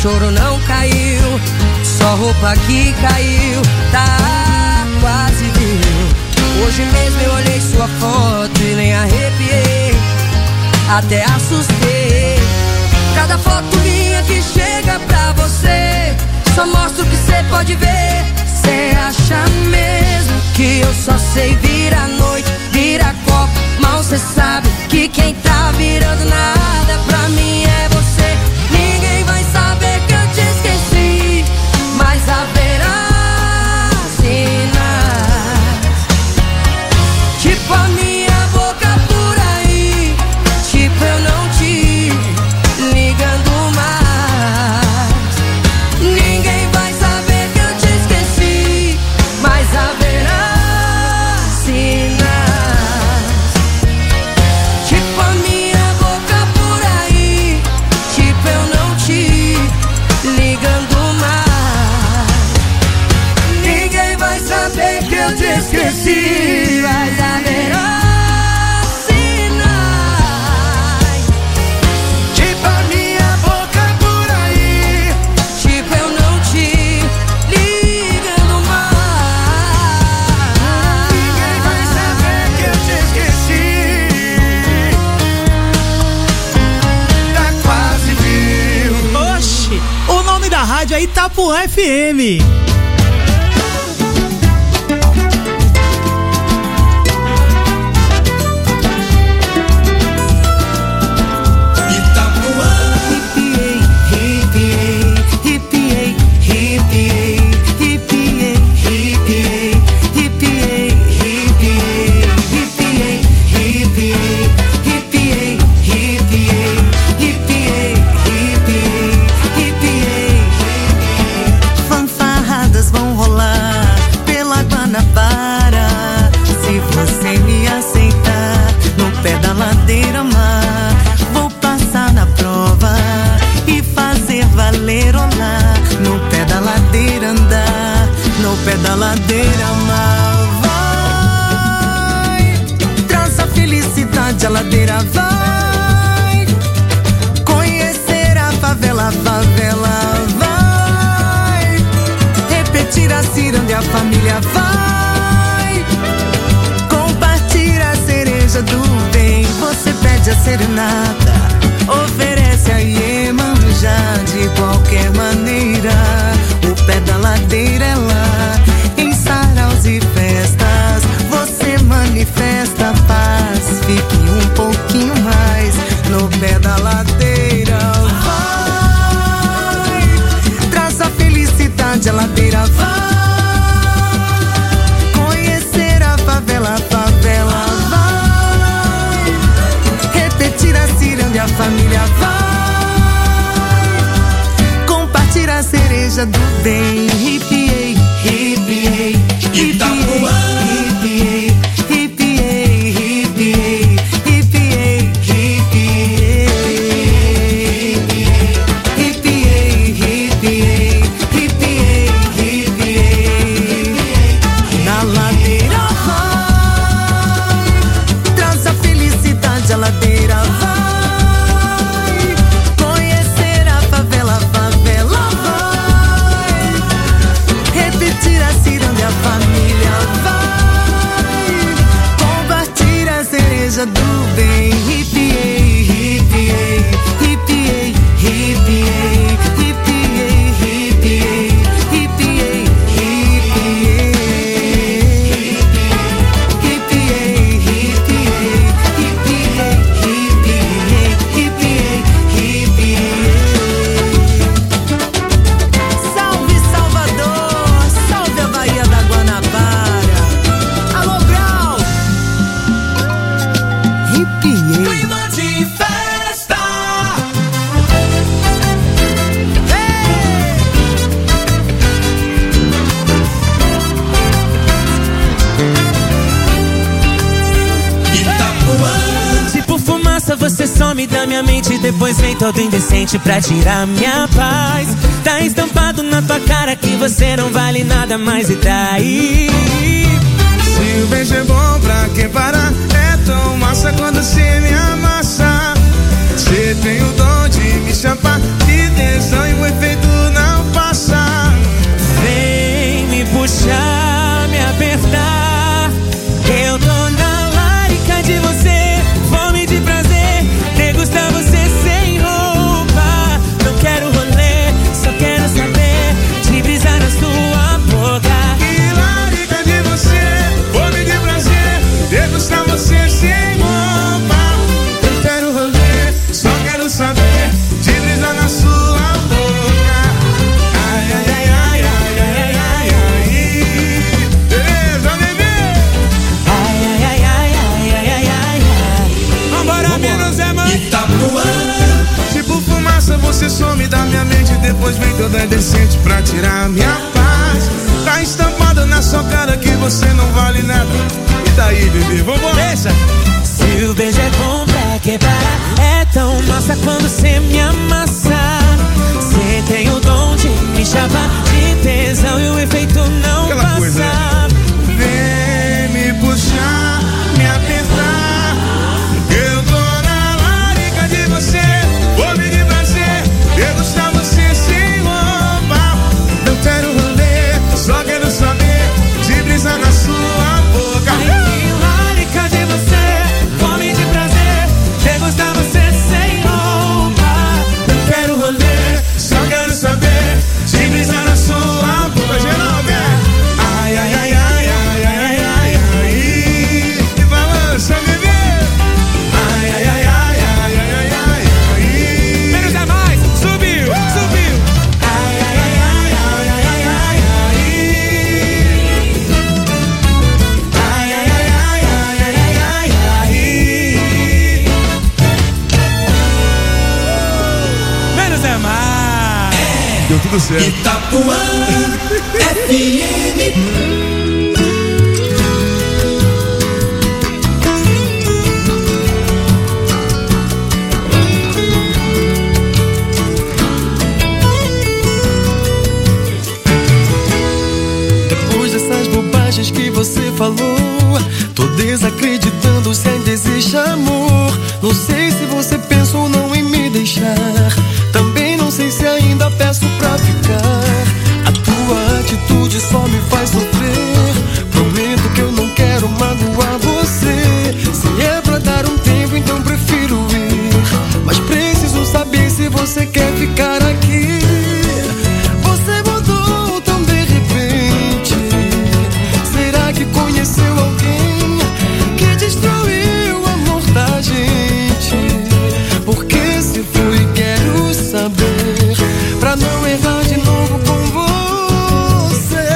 choro não caiu, só roupa que caiu, tá quase viu. Hoje mesmo eu olhei sua foto e nem arrepiei, até assustei. Cada foto minha que chega pra você só mostra o que cê pode ver. Cê acha mesmo que eu só sei virar noite, virar copo? Mal cê sabe que quem tá virando nada pra mim é você. Ninguém vai saber que eu te esqueci, mas haverá sinais, tipo a minha boca por aí, tipo eu não te ligando mais. Ninguém vai saber que eu te esqueci, mas haverá sinais, tipo a minha boca por aí, tipo eu não te ligando mais. Ninguém vai saber que eu te esqueci, mas haverá sinais, Tipo a minha boca por aí, tipo eu não te ligando mais. ninguém vai saber que eu te esqueci. Tá quase viu. Oxi, o nome da rádio é Itapuã F M. Fanfarradas vão rolar pela Guanabara. Se você me aceitar no pé da ladeira mar, vou passar na prova e fazer valer olá. No pé da ladeira andar, no pé da ladeira amar. Vai, traz a felicidade, a ladeira vai. Conhecer a favela, a favela vai. Repetir a ciranda e a família vai. Compartilhar a cereja do bem. Você pede a serenata, oferece a Iemanjá. De qualquer maneira, o pé da ladeira é lá. Em saraus e festas, você manifesta a paz. Fique um pouquinho mais no pé da ladeira. Vai, traz a felicidade, a ladeira vai. Conhecer a favela, a favela vai. Repetir a ciranda e a família vai. Compartilhar a cereja do bem. Hipiei, hipiei, hipiei, hipiei, hipiei, hipiei, hipiei, hipiei, hipiei, hipiei, hipiei, hipiei. Na ladeira vai, traz a felicidade, a ladeira vai. Conhecer a favela, a favela vai. Repetir a ciranda e a família vai. Compartilhar a cereja do bem. Hipiei, hipiei, hipiei, hipiei, hipiei, hipiei, hipiei, hipiei. Hipiei, hipiei, hipiei, hipiei, hipiei, hipiei. Salve Salvador, salve a Baía da Guanabara. Alô Grau. Hipiei. Clima de festa. Tipo fumaça, você some da minha mente. Depois vem todo indecente pra tirar minha paz. Tá estampado na tua cara que você não vale nada mais. E daí? Se o beijo é bom, pra que parar? É tão massa quando cê me amassa. Cê tem o dom de me chapar. Que tesão e o efeito você não vale nada. E daí, bebê, vambora. Deixa. Se o beijo é bom pra quebrar, é tão massa quando cê me amassa. Cê tem o dom de me chamar de tesão e o efeito não Aquela passa. coisa, né? Vem me puxar, me apertar. Eu tô na larica de você. Vou me de prazer, degustar você sem roupa. Não quero rolê, só quero saber de brisa na sua boca. Ai, que larica de você. Vou me de prazer, degustar você sem roupa. Não quero rolê, só quero saber de brisa na sua boca. Geral, né? Ai, ai, ai, ai, ai, ai, ai, ai, ai. E balança, bebê. Ai, ai, ai, ai, ai, ai, ai, ai, ai. Menos é mais, subiu, subiu. Ai, ai, ai, ai, ai, ai, ai, ai, ai. Ai, ai, ai, ai, ai, ai, ai, ai. Menos é mais. Deu tudo certo. Itapuã F M. Depois dessas bobagens que você falou, tô desacreditando se ainda existe amor. Não sei se você pensa ou não em me deixar. Também não sei se ainda peço pra ficar. A tua atitude só me faz sofrer. Prometo que eu não quero magoar você. Se é pra dar um tempo, então prefiro ir. Mas preciso saber se você quer ficar aqui. Você mudou tão de repente. Será que conheceu alguém que destruiu o amor da gente? Porque se foi, quero saber, pra não errar de novo com você.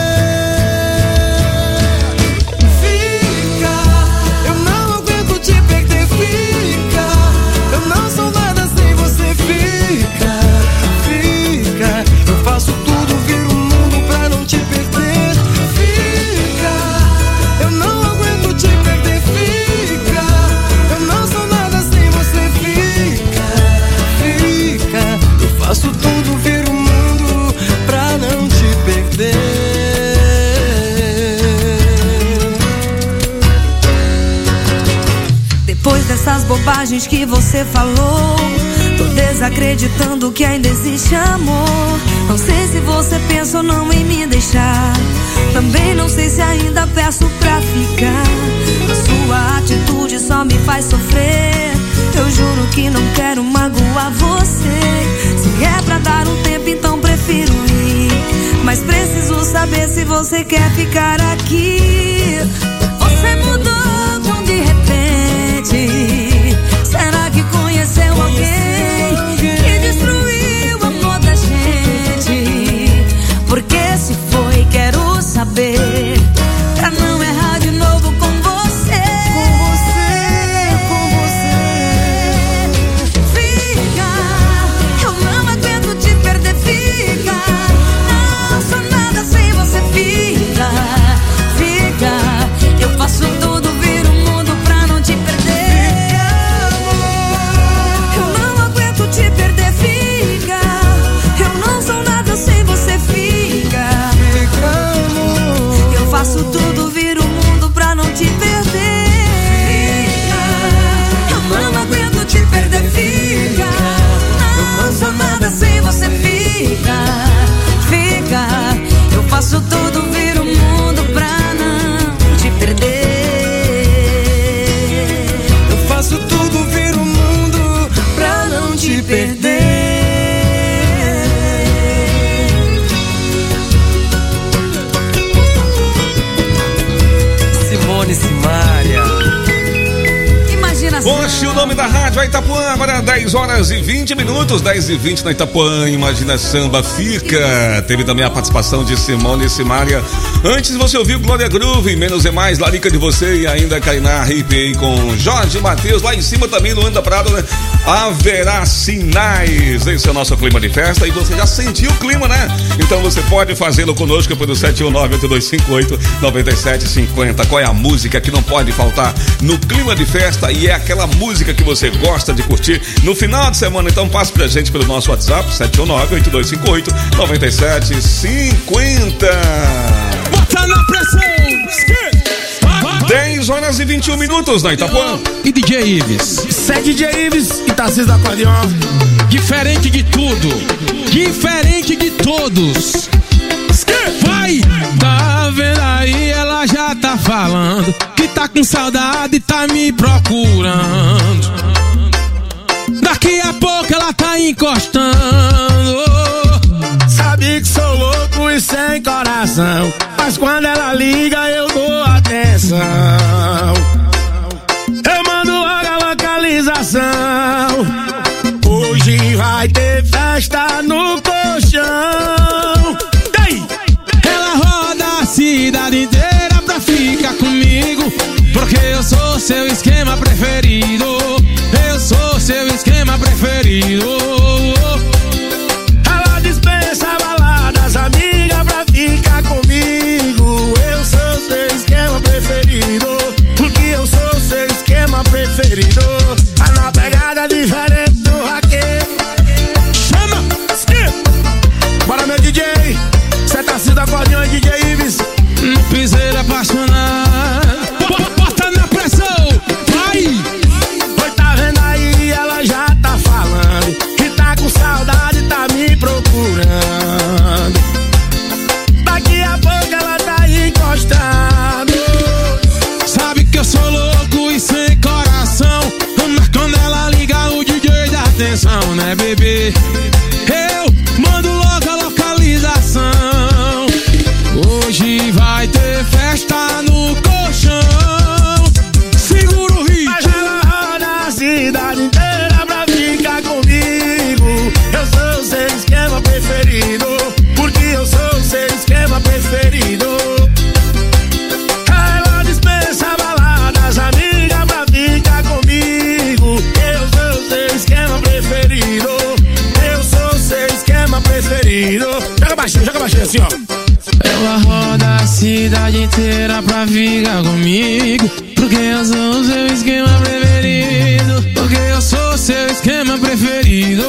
Fica, eu não aguento te perder. Fica, eu não sou nada sem você. Fica, fica, eu faço tudo, viro o mundo pra não te perder. Fica, eu não aguento te perder. Fica, eu não sou nada sem você. Fica, fica, eu faço tudo, viro o mundo pra não te perder. Depois dessas bobagens que você falou, tô desacreditando que ainda existe amor. Não sei se você pensa ou não em me deixar. Também não sei se ainda peço pra ficar. A sua atitude só me faz sofrer. Eu juro que não quero magoar você. Se é pra dar um tempo, então prefiro ir. Mas preciso saber se você quer ficar aqui. Você mudou tão de repente. Será que conheceu alguém que destruiu o amor da gente? Porque se foi, quero saber, pra não errar de novo com você. Com você, com você. Fica, eu não aguento te perder. Fica, não sou nada sem você. Fica, fica, eu faço tudo, viro o mundo pra não te perder. Eu não aguento te perder. Fica, eu não sou nada sem você. Fica, eu faço tudo, viro o mundo pra não te perder. Eu não aguento te perder. Fica, não sou nada sem você. Fica, fica, eu faço tudo, viro o mundo pra não te perder. Eu faço tudo, viro o mundo pra não te perder. Simone Simaria. Imagina imaginação. Hoje o nome da rádio é Itapuã, agora dez horas e vinte minutos, dez e vinte na Itapuã, Imagina Samba fica. Teve também a participação de Simone e Simária. Antes você ouviu Glória Groove, Menos é Mais, Larica de Você e ainda Kainá Ripe com Jorge Mateus. Lá em cima também no Anda Prado, né? Haverá Sinais. Esse é o nosso clima de festa e você já sentiu o clima, né? Então você pode fazê-lo conosco pelo sete um nove, oito dois cinco oito, nove sete cinco zero. Qual é a música que não pode faltar no clima de festa e é aquela música que você gosta de curtir no final de semana? Então passe pra gente pelo nosso WhatsApp sete um nove, oito dois cinco oito, nove sete cinco zero. Bota na pressão! dez horas e vinte e um minutos na Itapuã. E D J Ives? Isso é D J Ives e Tarcísio do Acordeon. Diferente de tudo, diferente de todos. Vai! Tá vendo aí, ela já tá falando que tá com saudade e tá me procurando. Daqui a pouco ela tá encostando. Sabe que sou louco e sem coração, mas quando ela liga eu dou atenção. Eu mando logo a localização. Hoje vai ter festa no colchão. Ei! Ela roda a cidade inteira pra ficar comigo, porque eu sou seu esquema preferido. Eu sou seu esquema preferido. Ela dispensa baladas, amiga, pra ficar comigo. Eu sou seu esquema preferido, porque eu sou seu esquema preferido. Tá na pegada diferente do raqueiro. Chama! Bora, meu D J. Cê tá sendo acordeão, D J Ives. No piseiro apaixonado. Bota na pressão! Vai! Oi, tá vendo aí? Ela já tá falando que tá com saudade e tá me procurando. Daqui a pouco ela tá encostando. Sabe que eu sou louco e sem coração, mas quando ela liga o D J dá atenção, né, bebê? Eu mando logo a localização. Hoje vai ter festa no colchão. Segura o ritmo. Mas ela roda a cidade inteira pra ficar comigo. Eu sou o seu esquema preferido, porque eu sou o seu esquema preferido. Ela dispensa baladas, amiga, pra ficar comigo. Eu sou o seu esquema preferido. Eu sou o seu esquema preferido. Joga baixinho, joga baixinho assim, ó. Ela roda a cidade inteira pra ficar comigo, porque eu sou o seu esquema preferido. Porque eu sou o seu esquema preferido.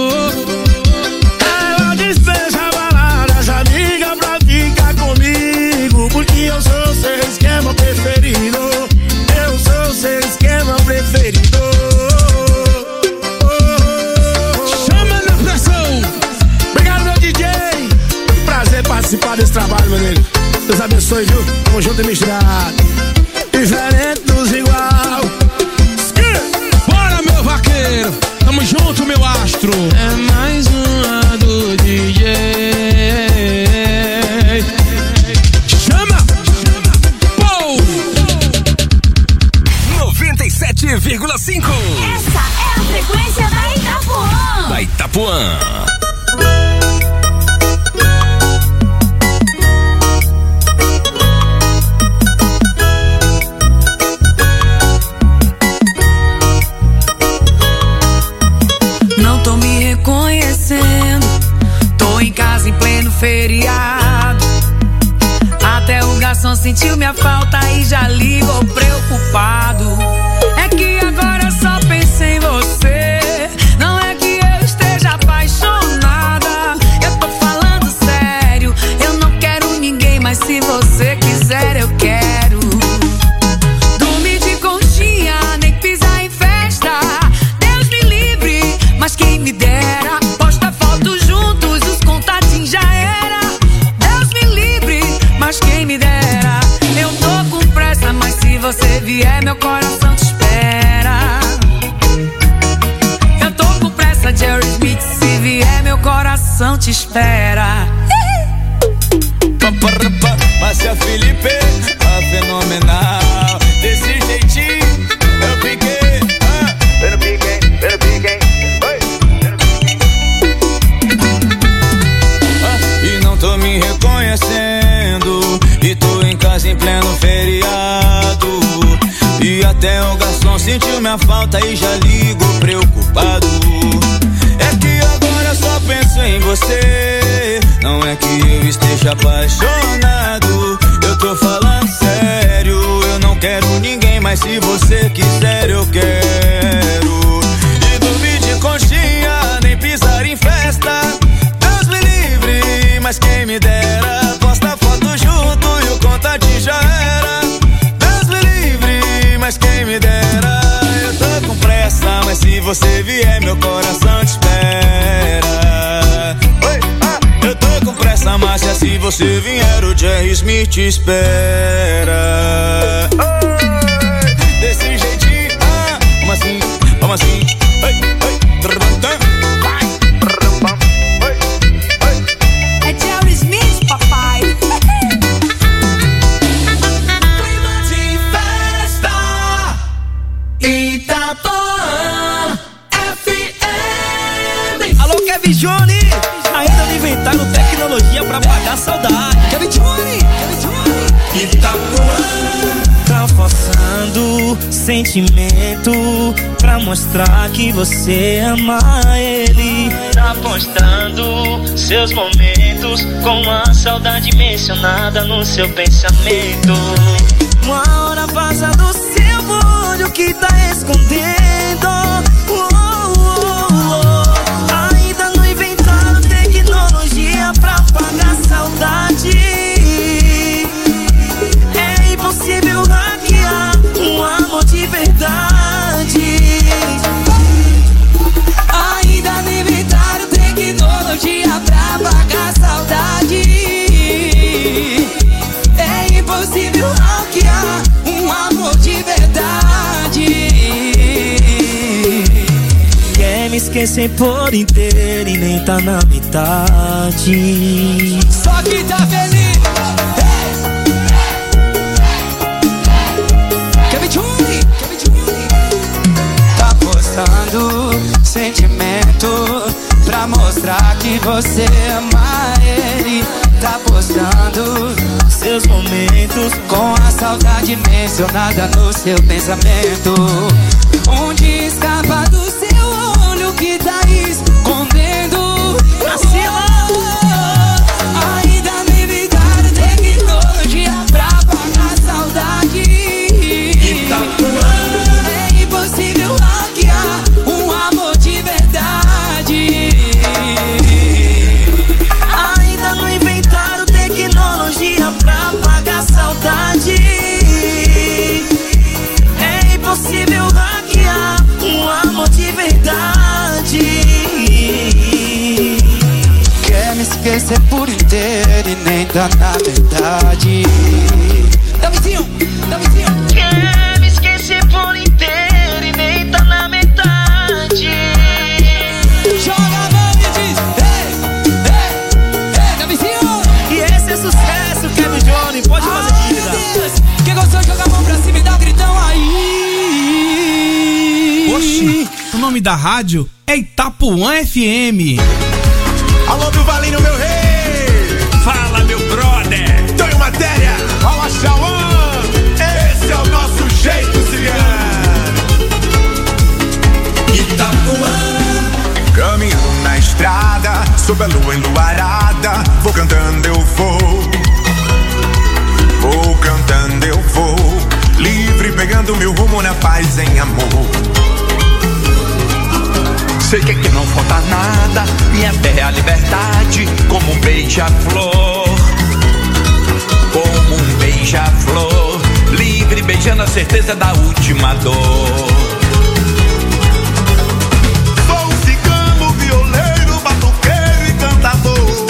Ela dispensa baladas, amiga, pra ficar comigo, porque eu sou o seu esquema preferido. Eu sou o seu esquema preferido. Chama na pressão. Obrigado, meu D J. Prazer participar desse trabalho, meu amigo. Deus abençoe, viu? Tamo junto e misturado. Diferente dos igual. Bora, meu vaqueiro. Tamo junto, meu astro. É mais uma do D J. Chama! Pou! noventa e sete vírgula cinco. Essa é a frequência da Itapuã. Da Itapuã. Não tô me reconhecendo, tô em casa em pleno feriado. Até o garçom sentiu minha falta e já ligou preocupado. É que agora eu só penso em você, não é que eu esteja apaixonada. Eu tô falando sério, eu não quero ninguém, mas se você quiser eu quero. Dormir de conchinha, nem pisar em festa, Deus me livre, mas quem me dera. Posta foto juntos, os contatinhos já era. Deus me livre, mas quem me dera. Eu tô com pressa, mas se você vier, meu coração te espera. Eu tô com pressa, Jerry Smith, se vier, meu coração te espera. Márcia Felipe, a fenomenal. Desse jeitinho eu fiquei Até o garçom sentiu minha falta e já ligou preocupado. É que agora eu só penso em você. Não é que eu esteja apaixonado, eu tô falando sério. Eu não quero ninguém, mas se você quiser eu quero. E dormir de conchinha, nem pisar em festa. Deus me livre, mas quem me dera. Posta foto junto e o contato já era. Deus me livre, mas quem me dera. Eu tô com pressa, mas se você vier meu coração te espera. Oi, ah, eu tô com pressa, Márcia, se você vier o Jerry Smith te espera. Oi, desse jeitinho, ah, vamos assim, vamos assim. Oi, oi, vai. É Jerry Smith, papai. Clima de festa, Itapuã F M. Alô, Kevin Johnny, ainda não inventaram tecnologia pra apagar a saudade. Kevin Johnny, Kevin Johnny. Itapuã tá forçando sentimento pra mostrar que você ama ele. Tá postando seus momentos com a saudade mencionada no seu pensamento. Uma hora passa do seu olho que tá escondendo. Oh, oh, oh. Ainda não inventaram tecnologia pra apagar a saudade. É impossível hackear um amor de verdade. Ainda não inventaram tecnologia pra apagar a saudade. É impossível hackear um amor de verdade. Quer me esquecer por inteiro e nem tá na metade. Só que tá feliz. Tá postando sentimento pra mostrar que você ama ele. Tá postando seus momentos com a saudade mencionada no seu pensamento. Onde escapa do seu olho que tá escondendo. Ainda me ligaram tecnologia pra apagar a saudade. É impossível hackear um amor de verdade. Ainda não inventaram tecnologia pra apagar a saudade. É impossível hackear um amor de verdade. Quer me esquecer por inteiro e nem dá na verdade. Davizinho, Davizinho. Quer me esquecer por inteiro e nem tá na metade. Joga a mão e diz: ei, ei, ei, Davizinho. E esse é sucesso, Kevin Johnny, pode fazer dívida. Quem gostou, joga a mão pra cima e dá um gritão aí. Oxi, o nome da rádio é Itapuã F M. Alô, do Valinho, meu rei. Fala, meu brother. Tonho Matéria. Fala, Xauã. Esse é o nosso jeito cigano. Itapuã. Caminhando na estrada, sob a lua enluarada, vou cantando, eu vou. Vou cantando, eu vou. Livre, pegando meu rumo na paz, em amor. Sei que aqui não falta nada, minha fé é a liberdade, como um beija-flor, como um beija-flor, livre beijando a certeza da última dor. Sou um cigano, violeiro, batuqueiro e cantador.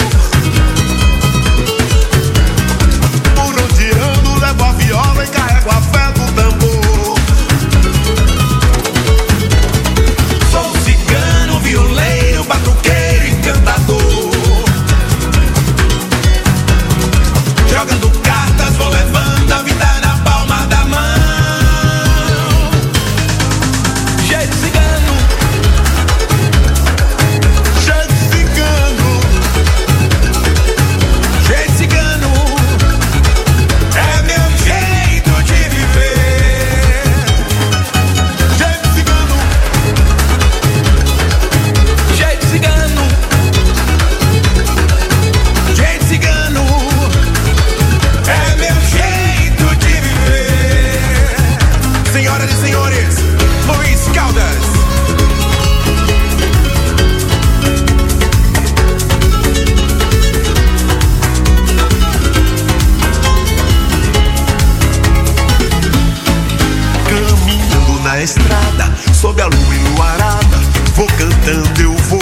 Por onde ando, levo a viola e carrego a fé do tambor. Sou um cigano, violeiro, batuqueiro e cantador. Jogando cartas, vou levando a vida na palma da mão. Senhoras e senhores, Luiz Caldas. Caminhando na estrada, sob a lua enluarada, vou cantando, eu vou.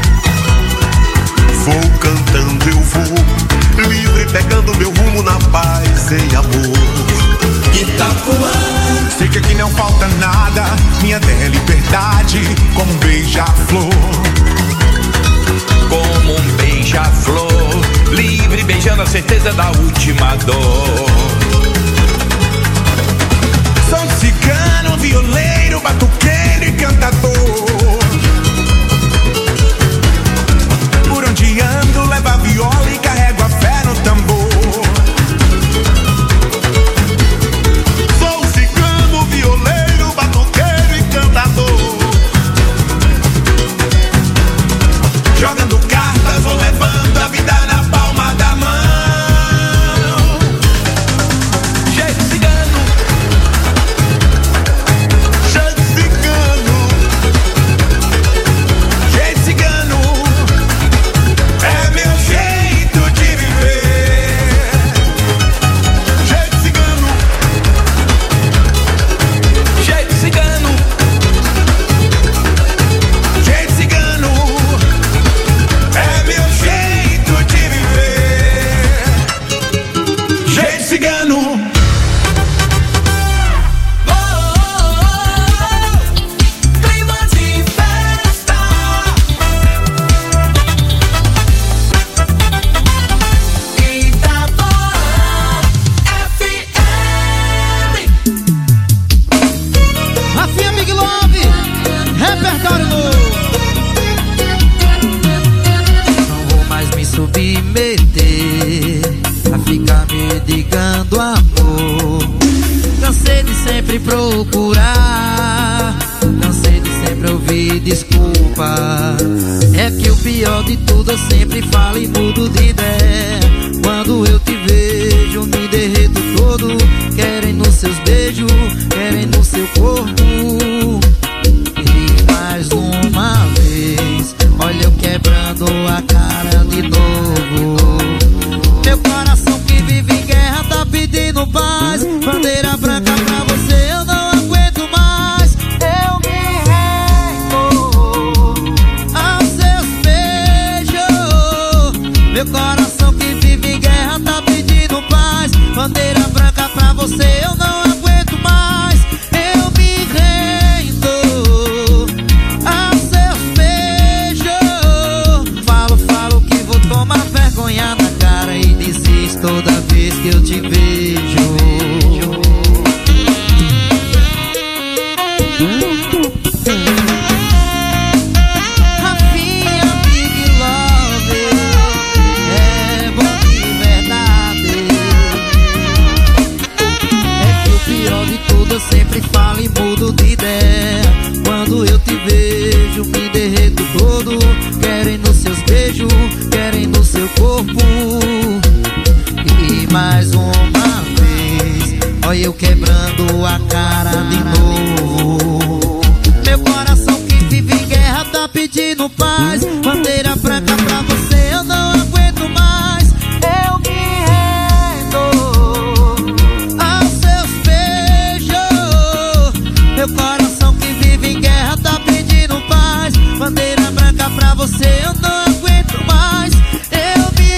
Vou cantando, eu vou. Livre, pegando meu rumo na paz e amor. Itapuã. Sei que aqui não falta nada, minha terra é liberdade, como um beija-flor. Como um beija-flor, livre beijando a certeza da última dor. Sou cigano, violeiro, batuqueiro e cantador. Por onde ando, levo a viola e carrego a fé no tambor. Violeiro, batuqueiro e cantador. Jogando cartas ou levando a vida na palma da mão. Jeito cigano. Jeito cigano. Jeito cigano. É meu jeito de viver. Jeito cigano. Jeito cigano, jeito cigano, é meu jeito de viver. Jeito cigano. Oh, oh, oh, clima de festa. Itapuã F M. Rafinha Big Love, repertório novo. Não vou mais me submeter a ficar me digando amor. Cansei de sempre procurar, cansei de sempre ouvir desculpa. É que o pior de tudo eu sempre falo e mudo de ideia. Quando eu te vejo me derreto todo, querendo seus beijos, querendo seu corpo. E mais uma vez, olha eu quebrando a cara de novo. Meu coração que vive em guerra tá pedindo paz. Bandeira branca pra você eu não aguento mais. Eu me rendo aos seus beijos. Meu coração que vive em guerra tá pedindo paz. Bandeira branca pra você eu não aguento mais. Eu me rendo aos seus beijos. Falo, falo que vou tomar vergonha na cara e desisto toda vez que eu te vejo. Rafinha Big Love, é bom de verdade. É que o pior de tudo eu sempre falo e mudo de ideia. Quando eu te vejo me derreto todo, querendo seus beijos, querendo seu corpo. E mais uma vez, olha eu quebrando a cara de novo. Meu coração que vive em guerra tá pedindo paz. Bandeira branca pra você eu não aguento mais. Eu me rendo aos seus beijos. Meu coração que vive em guerra tá pedindo paz. Bandeira branca pra você eu não aguento mais. Eu me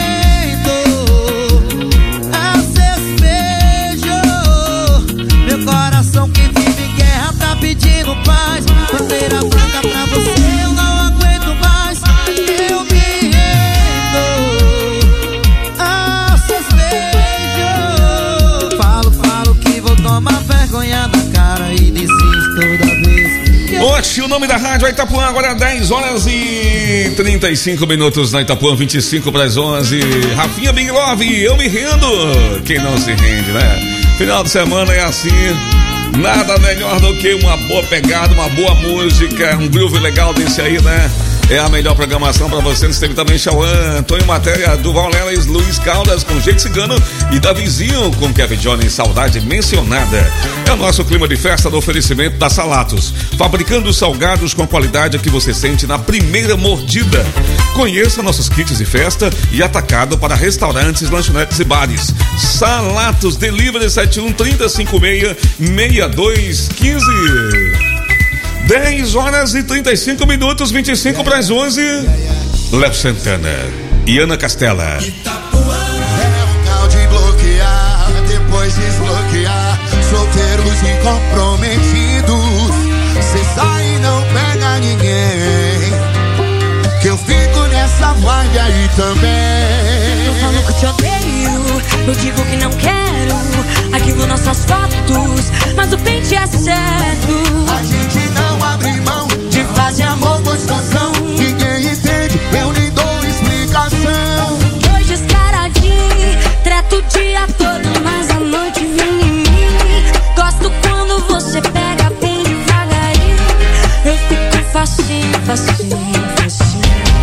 rendo aos seus beijos. Meu coração que vive em guerra tá pedindo paz. Bandeira branca pra você eu não aguento mais. Eu me rendo aos seus beijos. Falo, falo que vou tomar vergonha na cara e desisto toda vez. Oxe, o nome da rádio é Itapuã, agora dez horas e trinta e cinco minutos na Itapuã, vinte e cinco para as onze. Rafinha Big Love, eu me rendo. Quem não se rende, né? Final de semana é assim. Nada melhor do que uma boa pegada, uma boa música, um groove legal desse aí, né? É a melhor programação pra você. Teve também Chauã, Antônio Matéria, Duval Leles, Luiz Caldas com Jeito Cigano e Davizinho com Kevin Johnny, Saudade Mencionada. É o nosso clima de festa do oferecimento da Salatos, fabricando salgados com a qualidade que você sente na primeira mordida. Conheça nossos kits de festa e atacado para restaurantes, lanchonetes e bares. Salatos, delivery sete um três zero cinco seis seis dois um cinco. dez horas e trinta e cinco minutos, vinte e cinco para as onze. Léo Santana e Ana Castela. É um tal de bloquear, depois desbloquear. Solteiros incomprometidos. Cê sai e não pega ninguém. Que eu fico nessa vibe aí também. Eu falo que te odeio, eu digo que não quero. Arquivo nossas fotos, mas o pente é certo. A gente não abre mão de fazer amor gostosão. Ninguém entende, eu nem dou explicação. Dois descaradinhos, treto o dia todo, mas a noite vem em mim. Gosto quando você pega bem devagarinho. Eu fico facinho, facinho, facinho.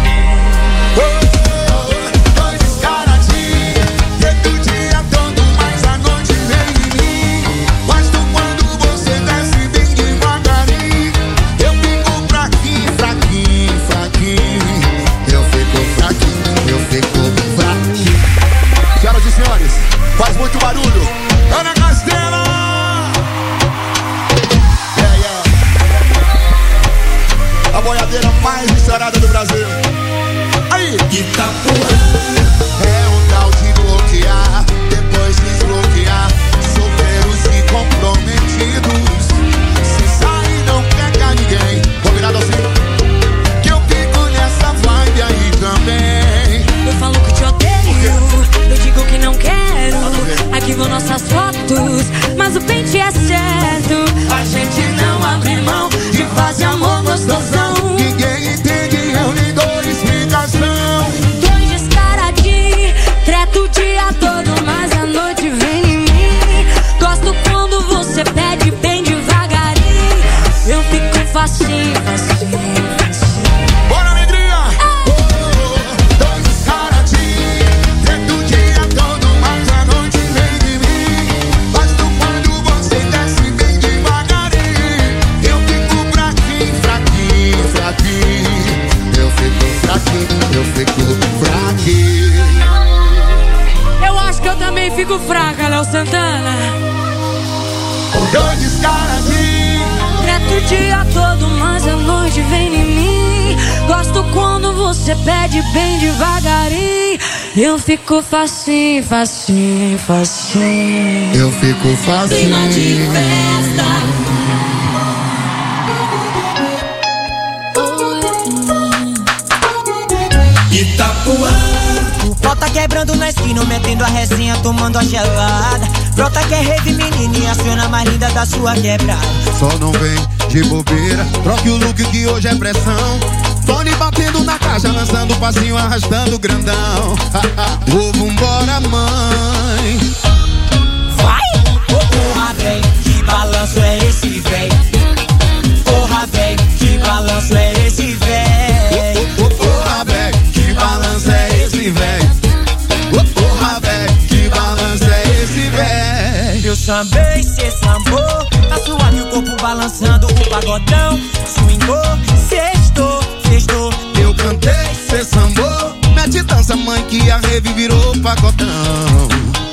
Faz muito barulho, Ana Castela! Yeah, yeah. A boiadeira mais estourada do Brasil. Aí! Itapuã. É um tal de bloquear, depois desbloquear. Solteiros e comprometidos. Se sai e não pega ninguém. Combinado assim? Que eu fico nessa vibe aí também. Eu falo que te odeio, eu digo que não quero. Arquivo nossas fotos, mas o pente é certo. A gente não abre mão de fazer amor gostosão. Ninguém entende, eu nem dou explicação. Dois descaradinhos, treto o dia todo, mas a noite vem em mim. Gosto quando você pede bem devagarinho. Eu fico facinho, facinho, facinho. Bora, alegria! Oh, oh, oh. Dois descaradinhos, treto o dia todo, mas a noite vem de mim. Gosto quando você desce bem devagarinho. Eu fico fraquinho, fraquinho, fraquinho. Eu fico fraquinho, eu fico fraquinho. Eu acho que eu também fico fraca, Léo Santana. Dois descaradinhos, treto o dia todo, mas a noite vem em mim. Gosto quando você pede bem devagarinho. Eu fico facinho, facinho, facinho. eu fico facinho. Clima de festa. Itapuã. Brota quebrando na esquina, metendo a resinha, tomando a gelada. Brota que é rave, menina, e aciona a mais linda da sua quebrada. Só não vem de bobeira, troque o look que hoje é pressão. Tony batendo na caixa, lançando passinho, arrastando grandão. Ô, vambora, mãe. Vai! Porra, véi, que balanço é esse, véi? Porra, véi, que balanço é esse, véi? Porra, véi, que balanço é esse, véi? Porra, véi, que balanço é esse, véi? Eu sambei, cê sambou, tá suave o corpo balançando o pagodão. Swingou, sextou, sextou. Eu cantei, cê sambou, mete dança, mãe, que a rave virou pacotão.